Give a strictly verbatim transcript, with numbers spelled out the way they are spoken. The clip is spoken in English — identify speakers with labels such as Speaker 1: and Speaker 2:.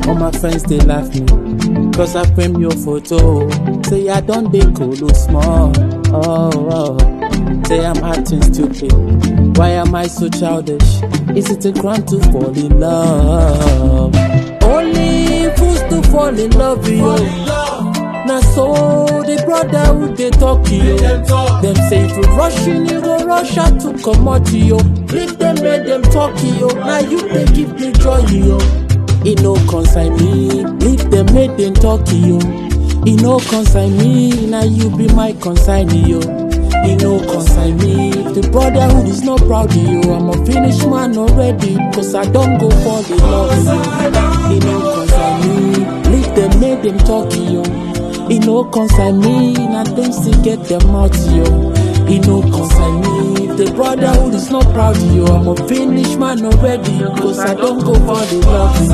Speaker 1: All my friends they laugh me, cause I frame your photo. Say I don't dey cool small. Oh, oh. Say I'm acting stupid. Why am I so childish? Is it a crime to fall in love? Only fools to fall in love with you. Now so the brotherhood they talk to you. Them say if you rush in, you go rush out to come out to you. Leave them, let them talk to you. Now you they give me joy, you. It no concern me. Leave them, let them talk to you. It no concern me. Now you be my concern, you. It no concern me. The brotherhood is not proud of you. I'm a finished man already, cause I don't go for the love of you. It no concern me. Leave them, let them talk to you. It no concern me, now them still get them out to you. It no concern me, the brotherhood is not proud of you. I'm a finished man already, cause I don't go for the love.